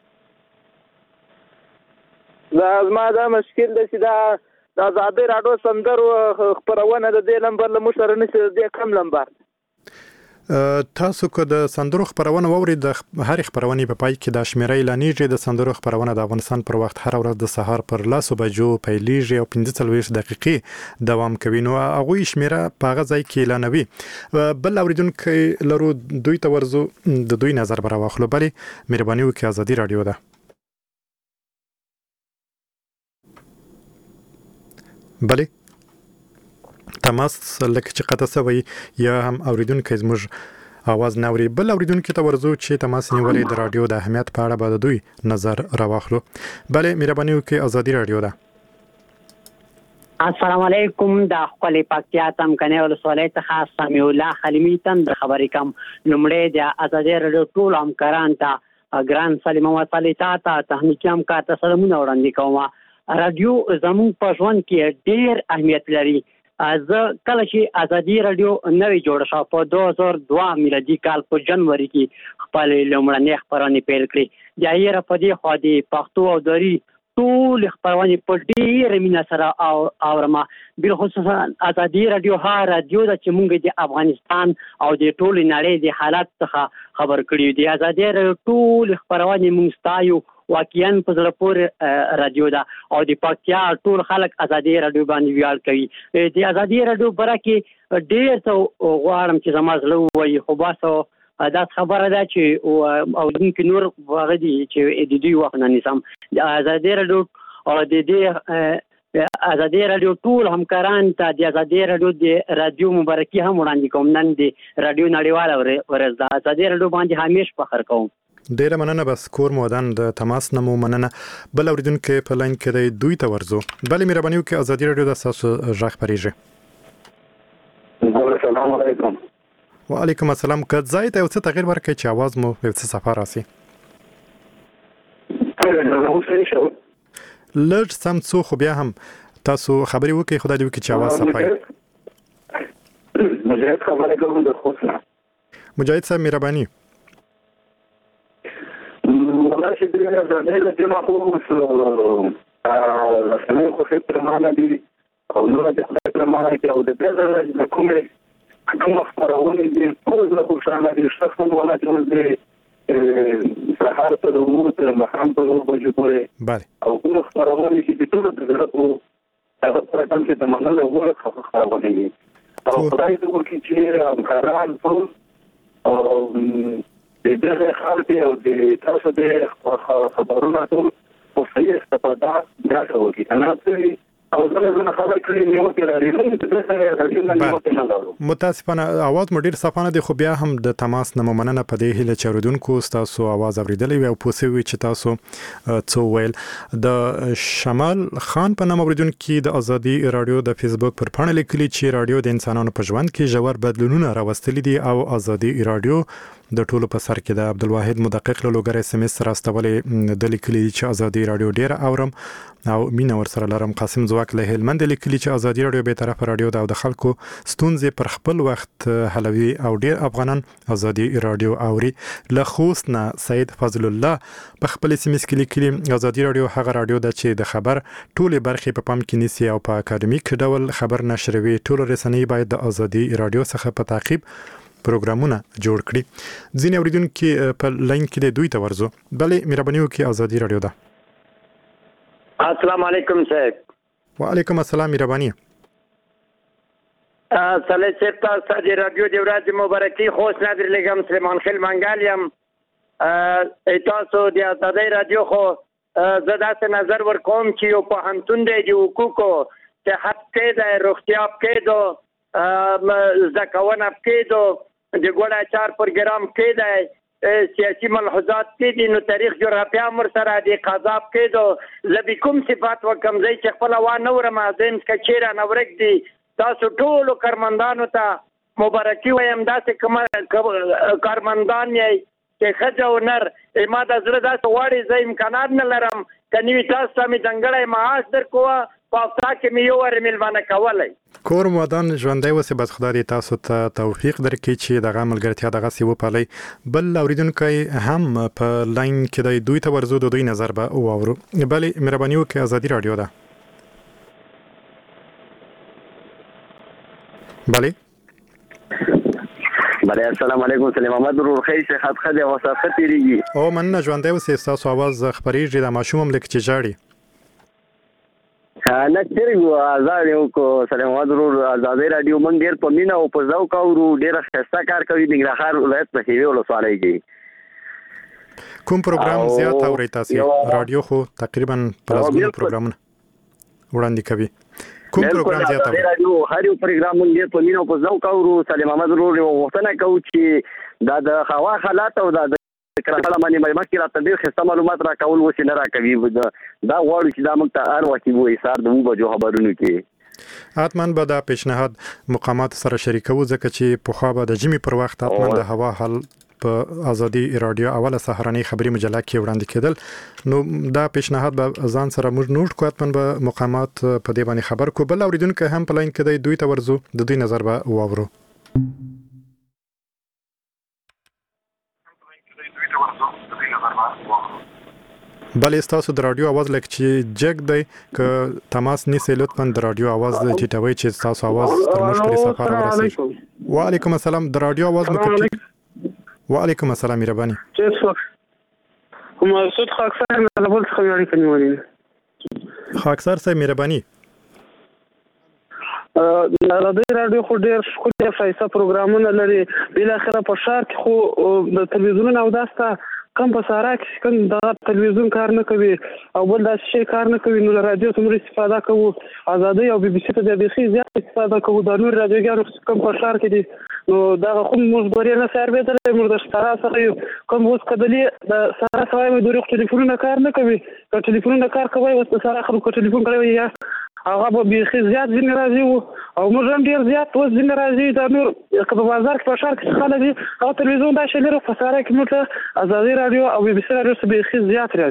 دا زما دا مشکل دی چې دا د ازادي رادیو سندرو خبرونه د دې نمبر له مشر نشي د کم نمبر. تاسو که د سندرو خبرونه ووري د هر خبرونه په پای کې د شمیرې اعلانېږي. د سندرو خبرونه د افغانستان پر وخت هر ورځ د سهار پر لاسو بجو پیلېږي او پنځه څلوېښت دقیقې دوام کوي. نو هغه شمیره په هغه ځای کې اعلانوي. بل اوریدونکو لرو دوی ته ورزو، د دوی نظر به راواخلو. بلې مهرباني وکړئ، ازادي رادیو ده. بلې تماس لکه چې قطع سوی یا هم اوریدونکو زموږ आवाज نه اوري. بل اوریدونکو ته ورزو چې تماس نیولې د رادیو د اهمیت په اړه به دوی نظر راواخلو. بله مهرباني وکړئ، ازادي رادیو ده. السلام علیکم. د خپل پکتیا تم کنه ولسوالۍ څخه سمیع الله خلیمی تم د خبرې کم لمړې د ازادي رادیو ټول همکاران ته ګران سلام او صلیتا ته تهنیت هم کا ته سلامونه وړاندې کوم. رادیو زموږ په ژوند کې ډېر اهمیت لري. زه کله چې ازادي رادیو نوې جوړه شوه په دوه هزار دوه میلادي کال په جنوري کې خپل لومړنۍ خبرونه پیل کړې. د ایره په دې خوا د پښتو او دري ټول خبرونه په ډېر مینه سره او اورما. بل خصوصا ازادي رادیو ها رادیو د چې موږ د افغانستان او د ټول نړۍ د حالات څخه خبر کړیو. د ازادي رادیو ټول خبرونه موږ ستایو. واقعا په زړه پورې رادیو ده او د پکتیا ټول خلک ازادي رادیو باندې ویاړ کوي. د ازادي رادیو برکه ډېر څه غواړم چې زما زړه وایي، خو باسو دا خبره ده چې او دونکو نور هغه دي چې د دوی وخت نه نسم. د ازادي رادیو او د دې ازادي رادیو ټول همکاران ته د ازادي رادیو د رادیو مبارکي هم وړاندې کوم. نن د رادیو نړیواله ورځ ده. ازادي رادیو باندې همیش فخر کوم. ډیره مننه. بس کور مودن د تماس نمو مننه. بل اوریدونکو په لاین کې دی، دوی ته ورزو. بلې مهرباني وکړئ، ازادي رادیو د تاسو غږ پریږي. السلام علیکم. وعلیکم السلام. که ځای ته یو څه تغیر ورکړئ چې आवाज مو یو څه صفه راسي. لږ سم څو خو بیا هم تاسو خبرې وکړئ. خدای دې وکړي چې आवाज صفه وي. مجاهد خبرې کوم د خوښه. مجاهد صاحب مهرباني. والله چې دغه ځای له جمع خو رسنۍ خو ښه پرمانه دي او نور د خدای پرمانه کې او د دې د کومې کوم خبرونه دي ټول له خوشاله دي شخصا ولا چې سهار ته د امور تر مخام په وجه پورې بله او کوم خبرونه چې ټول د زړه هغه پر کوم چې د منلو وړ خبرونه دي او خدای دې وکړي چې همکاران ټول او د دې خلک او د تاسو د خبرونه ټول په صحیح استفاده دا کوي انا ته او زه نه خبر کړی نیو کې لري متاسفانه اواز مو ډیر صفانه دی خو بیا هم د تماس نه مننه په دې هله چاردونکو تاسو اواز اوریدلې وي او پوسوي چې تاسو څو ویل د شمال خان په نوم اوریدونکو د ازادي رادیو د فیسبوک پر پاڼه لیکلي چې رادیو د انسانانو په ژوند کې ژور بدلونونه راوستلي دي او ازادي رادیو د ټولو په سر کې د عبدالواحد مدقق له لوګر اس ام اس راستولې د لیکلي چې ازادي رادیو ډیر اورم او مینا ور سره لرم. قاسم زواک له هلمند لیکلي چې ازادي رادیو به طرف رادیو د خلکو ستونزې پر خپل وخت حلوي او ډیر افغانان ازادي رادیو اوري. له خوست نه سید فضل الله په خپل اس ام اس کې لیکلي ازادي رادیو هغه رادیو ده چې د خبر ټولې برخې په پام کې نیسي او په اکاډمیک ډول خبر نشروي. ټول رسنۍ باید د ازادي رادیو څخه په تعقیب پروګرامونه جوړ کړي. ځینې اوریدونکو په لاین کې د دوی ته ورزو. بلې مهرباني وکړئ ازادي رادیو ده. السلام علیکم صاحب. وعلیکم السلام مهرباني. صلی صاحب تاسو د رادیو د ورځې مبارکي خوش نادر لګم سلیمان خیل منګالیم. تاسو د ازادي رادیو خو زه داسې نظر ورکوم چې یو پوهنتون دی د حقوقو صحت کې د روغتیا کې دو زکونه کې دو د ګوډه چار پروګرام کې دی سیاسي ملحوظات کې دي نو تاریخ جغرافیا مر سره د قضاب کې دو زبې کوم صفات وکم ځای چې خپل وا نور مازین کچېره نورک دي تاسو ټول کارمندانو ته مبارکي وایم داسې کوم کارمندان یې چې خځه او نر ما د زړه داسې واړې زه امکانات نه لرم کني تاسو ته مې ځانګړی معاش درکوه پافتا کې مې یو ور ملمانه کولای کور مودان ژوندۍ وسه بس خدای دې تاسو ته توفیق درکړي چې دغه ملګرتیا دغه سی و پالي. بل اوریدونکو هم په لاین کې د دوی ته ورزو د دوی نظر به واورو. بلې مهرباني وکړئ ازادي رادیو ده. بلې بله السلام علیکم سلام محمد ورور خیر صحت خدای او صحت تیریږي او من ژوندۍ وسه تاسو आवाज خبرېږي د ماشوم ملک چې جاړي نه چیرې آزاد یو کو سلام محمد ورور ازادي رادیو مونږ ډیر په مینا او په ذوق او ډیر ښه کار کوي د ننګرهار ولایت په هیوی ولسوالۍ کې. کوم پروګرام زیات اوري تاسو؟ رادیو خو تقریبا پلازمونو پروګرامونه وړاندې کوي. کوم پروګرام زیات اوري؟ رادیو هر یو پروګرام مونږ په مینا او په ذوق او سلام محمد ورور یو وختونه کوي چې دا د هوا حالات او د کله باندې مې راته ډېر ښه معلومات راکول وسې نه راکوي دا غواړو چې دا موږ ته هر وخت وایي سهار د اوه بجو خبرونو کې حتماً به دا پیشنهاد مقامات سره شریکو ځکه چې پخوا به د جمعې پر وخت حتماً د هوا حال په ازادي رادیو اوله سهارنۍ خبري مجله کې وړاندې کېدل نو دا پیشنهاد به ځان سره موږ نوٹ کوو حتماً به مقامات په دې باندې خبر کو. بل اوریدونکو هم په لاین کې دوی ته ورزو د دوی نظر به واورو. بلې تاسو د رادیو आवाज لکه چې جګ دی ک تماس نیسئ لطفا د رادیو आवाज چټوي چې تاسو आवाज تر موږ پورې سفر ورسوي. وعلیکم السلام د رادیو आवाज مو وعلیکم السلام مهرباني. مسعود خاکسار نه بل څه غواړي کني خاکسار صاحب مهرباني. ازادي رادیو خو ډیر ښکلي ښایسته پروګرامونه لري بل اخره په ښار کې خو د تلویزیون او داسته کم په سارا کې کوم د تلویزیون کار نه کوي او بل داسې شي کار نه کوي نو رادیو ته موږ استفاده کوو ازادي او بي بي سي ته د بيخي زیات استفاده کوو د نور رادیوګانو کم په ښار کې دي نو دا خو موږ غوړې نه سر به تل موږ د سارا څخه کوم اوس کدلی د سارا سوای د ډیرو ټلیفونونو کار نه کوي که ټلیفونونو کار کوي اوس د سارا خلکو ټلیفون کوي یا هغه به بيخي زیات ځین راځي او موږ هم ډیر زیات اوس ځین راځي د نور که په بازار کې په ښار کې خلک دي او تلویزیون دا شي لري په سارا کې موږ ازادي رادیو او بي بي سي رادیو څخه بيخي زیات راځي.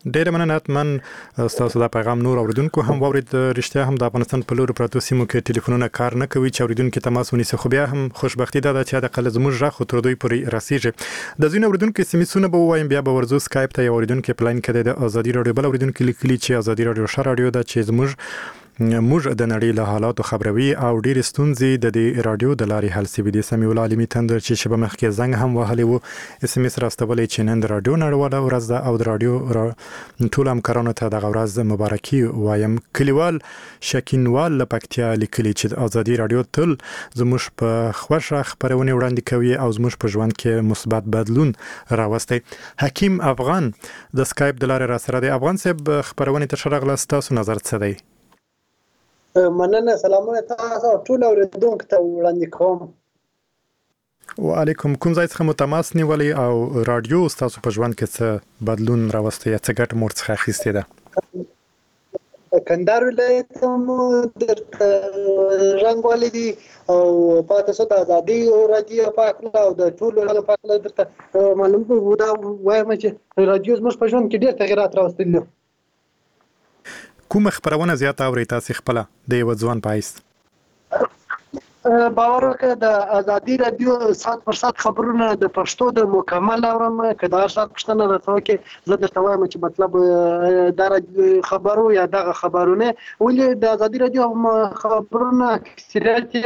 ډېر مننه من تاسو دا پیغام نور اوریدونکو هم واورید. رښتیا هم د افغانستان په لور پروتو سیمو کې ټلیفونونه کار نه کوي چې اوریدونکو تماس ونیسي، خو بیا هم خوشبختی ده چې د قل زموږ راخو تر دوی پورې رسیږي. د ځینو اوریدونکو سیمسونه به وایم بیا به ورزو سکایپ ته اوریدونکو پلان کړي د ازادي رادیو بل اوریدونکو لیکلي چې ازادي رادیو ش رادیو د چې زموږ موږ د نړۍ له حالاتو خبروي او ډېر ستونزې د دې رادیو د لارې حل سوي دي. سمي ول عالمي تندر چې شبه مخکې زنګ هم وهلي وو اس ام اس راستولې چې نن د رادیو نړیواله ورځ ده او د رادیو را... ټول همکارانو ته د ورځ مبارکي وایم. کلیوال شکینوال لپکتیا لیکلي چې د ازادي رادیو تل زموږ په خوښه خبرونه وړاندې کوي او زموږ په ژوند کې مثبت بدلون راوستي. حکیم افغان د سکایپ د لارې را سره دی. افغان صاحب خبرونه ته شرغله تاسو نظر څه دی؟ مننه، سلامونه تاسو ټول اوریدونکو ته وړاندې کوم. وعلیکم. کوم ځای څخه متماس نیولې او رادیو تاسو په ژوند کې څه بدلون راوستي یا څه ګټه مور څخه اخیستې ده؟ کندهار ولایت مو د رنګوالي دي او پاتې څه د ازادي رادیو پاکله او د ټول له پاکله درته معلوم وو دا وایم چې رادیو زموږ په ژوند کې ډېر تغیرات راوستل دي. کوم خبرونه زیات اوري تاسو خپل د یو ځوان پایس؟ باور وکړه د ازادي رادیو سات پر سات خبرونه د پښتو د مکمل اورم کدا سات پښتنه راته کې زه درته وایم چې مطلب دا خبرو یا دغه خبرونه ولې د ازادي رادیو خبرونه اکثریت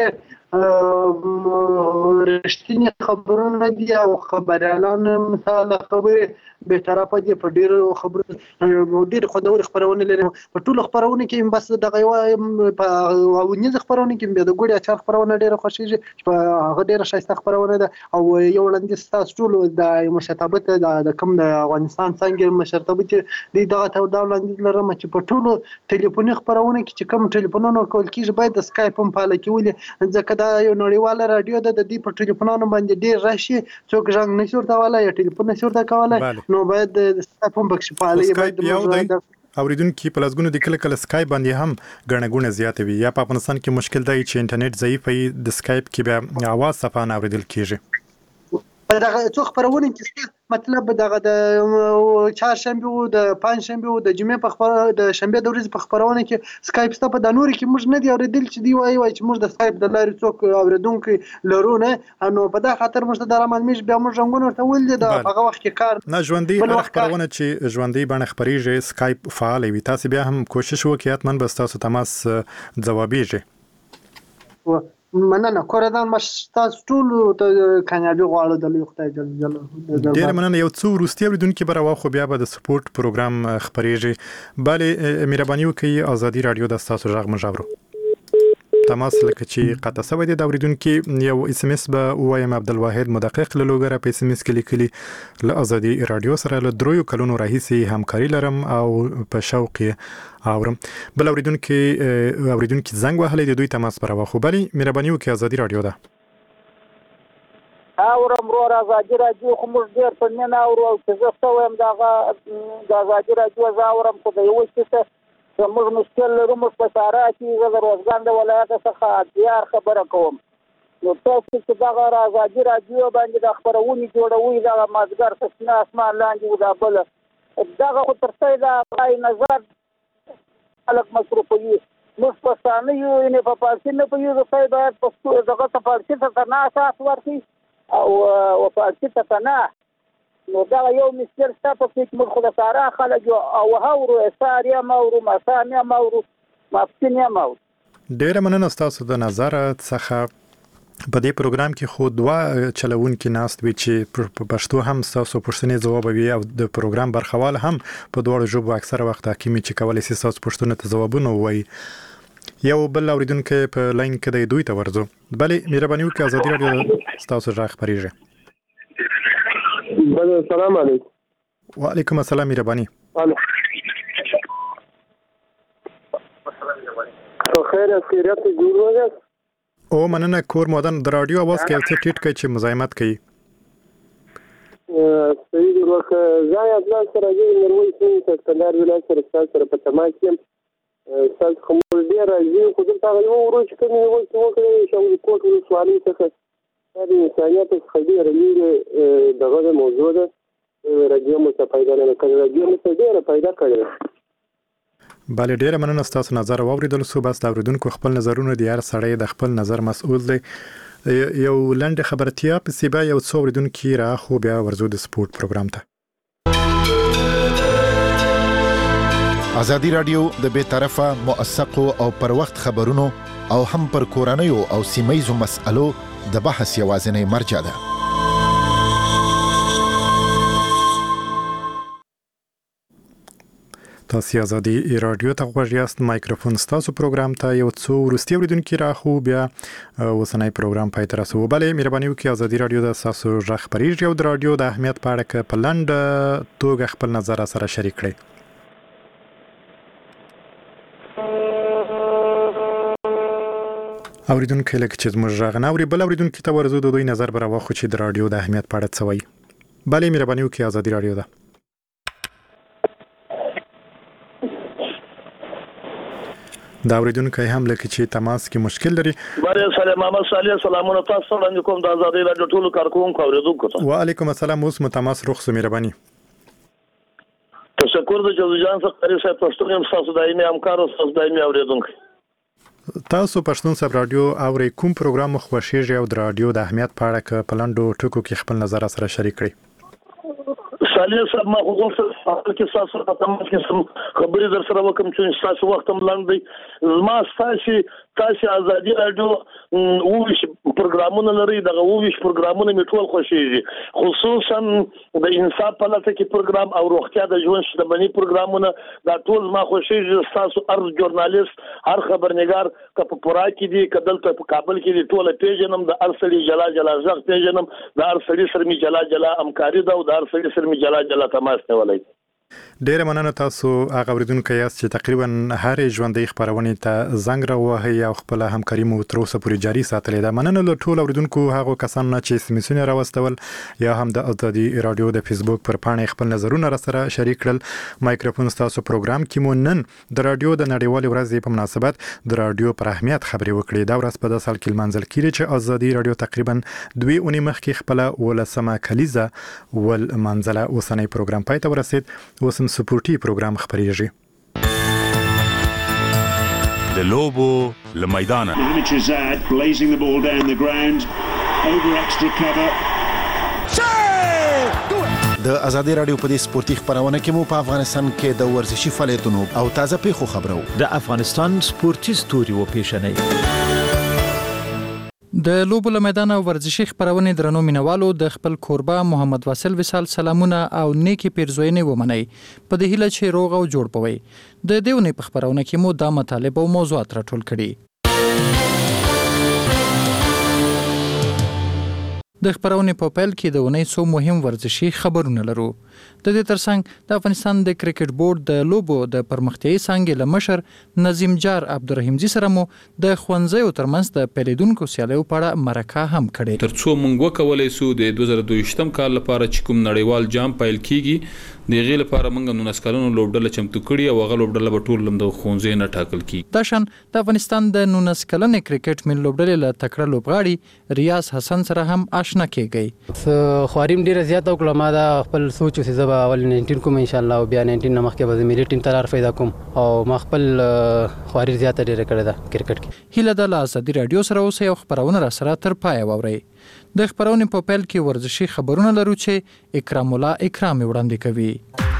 رښتینی خبرونه دي او خبريالان مثال خبره به طرفه دي په ډیرو خبرو ډیر خوندور خبرونه لري. په ټولو خبرونه کې بس دغه یو په اونیز خبرونه کې د ګوډي اچار خبرونه ډیره خوشیږي په هغه ډیره شایسته خبرونه ده او یو وړاندې تاسو ټول د مشرتابت د کم د افغانستان څنګه مشرتابت دي دغه ته دا وړاندې لرم چې په ټولو ټلیفوني خبرونه کې چې کم ټلیفونونه کول کیږي باید د سکایپ هم فعال کیول ځکه دا یو نړیواله رادیو ده. د دې په ټلیفونونو باندې ډیر راشي څوک ژوند نشي ورته والای یا ټلیفون نشي ورته کولای نو باید د سکایپ هم بکش فعال اوریدونکو په لاسګونو د کله کله سکایپ باندې هم غړنګونه زیات وي یا په افغانستان کې مشکل دی چې انټرنیټ ضعیف وي د سکایپ کې به اواز صفه نه اوریدل کیږي. دغه څو خبرونه چې مطلب دغه د چهارشنبه او د پنځشنبه او د جمعې په خبر د شنبه د ورځې په خبرونه کې سکایپ ستا په د نور کې موږ نه دی اوریدل چې دی وایي وایي چې موږ د سکایپ د لارې څوک اوریدونکو لرونه نو په دا خاطر موږ د رمان مش بیا موږ څنګه ورته ولې د هغه وخت کې کار نه ژوندۍ خبرونه چې ژوندۍ باندې خبريږي سکایپ فعال وي. تاسو بیا هم کوشش وکړئ اتمن بس تاسو تماس ځوابيږي. مننه کوردان مش تاسو ټول ته کامیابی غواړم د لوی خدای جل جلاله. ډیر مننه. یو څو روسي اوریدونکو به راوخو بیا به د سپورت پروګرام خبريږي. bale مهرباني وکړئ ازادي رادیو د تاسو ژغ مجاورو تماس لکه چې قطع سوی دی د اوریدونکو یو اس ام اس به وایم عبدالواحد مدقق له لوګره په اس ام اس کې لیکلي له ازادي رادیو سره له درویو کلونو راهیسي همکاري لرم او په شوق اورم. بل اوریدونکو اوریدونکو زنګ وهلې د دوی تماس پر واخو بلی مهرباني وکړئ ازادي رادیو ده اورم رو ازادي رادیو خو موږ ډیر په نه اورو چې زه څه وایم دا د ازادي رادیو زه اورم خو د یو څه موږ مشکل لرو. موږ په سارا کې زه د روزګان د ولایت څخه دیار خبره کوم نو تاسو چې دغه ازادي رادیو باندې د خبرونې جوړوي دا مازګر څخه اسمان لاندې و دا بل دغه خو تر څه دا رای نظر خلک مصرفوي موږ پښتانه یو نه په پارسي نه په یو ځای باید پښتو دغه ته پارسي ته نه اساس ورکړي او او پارسي ته نه نو دا یو مشکل ستاسو په کې موږ خو د سارا خلک او هاورو ساریا ماورو مسامیا ماورو مافسینیا ماورو. ډیر مننه تاسو د نظر څخه. په دې پروګرام کې خو دوا چلوونکي ناست وي چې په پښتو هم تاسو پوښتنې ځواب وي او د پروګرام برخوال هم په دوړو ژبو اکثره وخت حکیمي چې کولای شي تاسو پوښتنه ته ځوابونه وایي. یو بل اوریدونکو په لاین کې د دوی ته ورځو. bale مهرباني وکړئ ازادي رادیو تاسو ژغ خبريږي. بله السلام علیکم. وعلیکم السلام مهرباني. خو خیر خیریت جوړ وګس او مننه کور مودن د رادیو اواز کې څه ټیټ کوي چې مزاحمت کوي. صحیح دی ورکه ځای خپل سره دی نوې څه ستندر ولایت سره سره په تماس کې تاسو کوم ډیر راځي خو دا یو ورځ کې نو یو څه وکړي چې کوټ ولسوالۍ څخه د انسانیت خبره لري دغه موضوع ده د رادیو مو څه پیدا نه کړې رادیو مو څه ډیره پیدا کړې. بله ډیره مننه ستاسو نظر واوریدل سو. بس د اوریدونکو خپل نظرونه د هر سړی د خپل نظر مسؤل دی. یو لنډه خبرتیا په سیبا یو څو اوریدونکو را خو بیا ورزو د سپورت پروګرام ته. ازادي رادیو د بے طرفه موثقو او پر وخت خبرونو او هم پر کورنیو او سیمایزو مسألو د بحث یوازینی مرجع ده. تاسو ازادي رادیو ته غوږ یاست. مایکروفون ستاسو پروګرام ته یو څو ورستي اوریدونکو را خو بیا وسنۍ پروګرام پای ته رسو. بلې مهرباني وکړئ ازادي رادیو د تاسو ژغ خبريږي او د رادیو د اهمیت په اړه په لنډ توګه خپل نظر سره شریک کړئ. اوریدونکو لکه چې زموږ ژغ نه اوري بل اوریدونکو ته ورزو د دوی نظر بر واخو چې د رادیو د اهمیت په اړه څه وایي. بلې مهرباني وکړئ ازادي رادیو ده. دا اوریدونکو هم لکه چې تماس کې مشکل لري. بله سلام محمد صالح سلامونه تاسو وړاندې کوم د ازادي رادیو ټولو کارکونکو اوریدونکو ته. وعلیکم السلام. اوس مو تماس رخصه مهرباني. تشکر د جوزجان څخه قری صاحب پښتون یم تاسو دایمي همکار او تاسو دایمي اوریدونکو. تاسو پښتون صاحب رادیو اوري کوم پروګرام خوښیږي او د رادیو د اهمیت په اړه په لنډو ټکو کې خپل نظر سره شریک کړئ. صالح صاحب ما خو څه کې تاسو په تماس کې سم خبرې در سره وکم چې تاسو وخت هم لاند دی. زما تاسو تاسو ازادي رادیو اوویش پروګرامونه لري. دغه اوویش پروګرامونه می ټول خوښیږي، خصوصا د انصاف په لټه کې پروګرام او روغتیا د ژوند شتمنۍ پروګرامونه دا ټول ما خوښیږي. تاسو هر ژورنالیست هر خبرنګار که په پورا کې دی که دلته په کابل کې دی ټول پیژنم. د ارسلي جلا جلا ځخ پیژنم. د ارسلي سره می جلا جلا همکاري ده او د ارسلي سره می جلا جلا تماس نیولای. ډیره مننه. تاسو هغه اوریدونکو یاست چې تقریبا هر ژوندۍ خبرونه ته زنګ راوهي او خپل همکاري مو تر اوسه پورې جاري ساتلې ده. مننه له ټول اوریدونکو هغه کسانو نه چې سمسونه راوستول یا هم د ازادي رادیو د فیسبوک پر پاڼه خپل نظرونه را سره شریک کړل. مایکروفون تاسو پروګرام کې مو نن د رادیو د نړیوال ورځې په مناسبت د رادیو پر اهمیت خبرې وکړې. دا ورځ په داسې حال کې منځل کیږي چې ازادي رادیو تقریبا دوه اونۍ مخکې خپل ولسمه کلیزه ول منځله اوسنۍ پروګرام پای ته ورسید. اوس سپورتي پروګرام خبريږي. د لوبو له میدانه blazing the ball down the ground over extra cover. د ازادي رادیو په دې سپورتي خبرونه کې مو په افغانستان کې د ورزشي فعالیتونو او تازه پیښو خبرو. د افغانستان سپورتي ستوري و پیښنې د لوبو له میدان او ورزشي خبرونه درنو مینوالو د خپل کوربه محمد واصل وصال سلامونه او نیکی پیرزوینه ومني په دې هیله چې روغ او جوړ پوي. د دیونه په خبرونه کې مو د مطالبه او موضوعات راټول کړي. د خبرونه په پیل کې د ونې څو مهم ورزشي خبرونه لرو. د دې ترڅنګ د افغانستان د کرکټ بورډ د لوبو د پرمختیايي څنګه لمشر نظیم جار عبدالرحیمزي سره مو د خوندزیو ترمنځ د پیلیدونکو سیالیو په اړه مرکه هم کړې. ترڅو موږ وکولای سو د دوه زره دوه ویشتم کال لپاره چې کوم نړیوال جام پیل کیږي د غیل لپاره موږ نو نسکالونو لوبډله چمتو کړی او غل لوبډله به ټول لم د خوندزې نه ټاکل کی. دا شان د افغانستان د نو نسکلن کرکټ من لوبډله له تکړه لوبغاړي ریاض حسن سره هم آشنا کیږي. خواریم ډیره زیاته وکړه. ما دا خپل سوچ چې زه به اول نولس کوم ان شاء الله او بیا نولس نه مخکې به ملي ټیم ته پیدا کوم او ما خپل خواري زیاته ډیره کړې ده کرکټ کې. هیله د ازادي رادیو سره اوس یو خبرونه را سره تر پای ووري. د خبرونه په پیل کې ورزشي خبرونه لرو چې اکرام الله اکرام وړاندې کوي.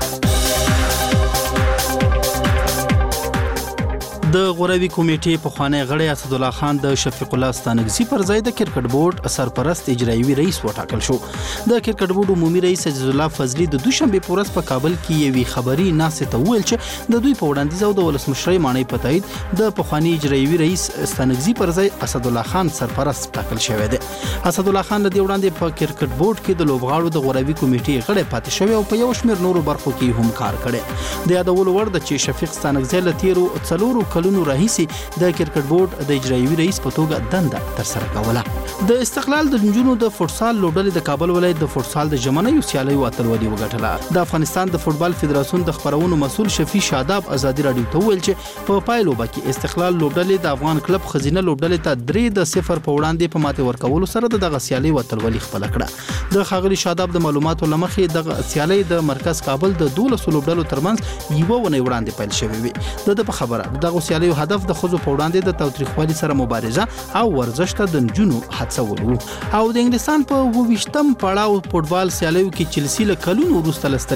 د غوروي کمیټې په خوانی غړی اسد الله خان د شفیق الله ستانکزي پر ځای د کرکټ بورډ سرپرست اجرایي رئیس وټاکل شو. د کرکټ بورډ عمومي رئیس عزیز الله فضلی د دوشنبه په ورځ په کابل کې یوې خبري ناسه ته ویل چې د دوی په وړاندیز او د ولسمشرۍ معنی په تایید د پخوانی اجرایي رئیس ستانکزي پر ځای اسد الله خان سرپرست ټاکل شوی دی. اسد الله خان د وړاندې په کرکټ بورډ کې د لوبغاړو د غوروي کمیټې غړی پاتې شوی او په یو شمېر نورو برخو کې هم کار کړي. د یادولو وړ د چې شفیق ستانکزي له تیرو څلورو کلونو راهیسي د کرکټ بورډ د اجرایوي رئیس په توګه دنده ترسره کوله. د استقلال د نجونو د فوټسال لوبډلې د کابل ولایت د فوټسال د ژمنیو سیالیو اتلولي وګټله. د افغانستان د فوټبال فدراسیون د خبرونو مسول شفیع شاداب ازادي راډیو ته وویل چې په پایلوبه کې استقلال لوبډلې د افغان کلب خزینه لوبډلې ته درې د صفر په وړاندې په ماته ورکولو سره دغه سیالي اتلولي خپل کړه. د ښاغلي شاداب د معلوماتو لمخې دغه سیالي د مرکز کابل د دولس لوبډلو ترمنځ یوه ونې وړاندې پیل شوې وي. د په خبره دغه سیالیو هدف د ښځو په وړاندې د تاوتریخوالي سره مبارزه او ورزش ته د نجونو هڅول وو. او د انګلستان په اووه ویشتم پړاو فوټبال سیالیو کې چلسی له کلونو وروسته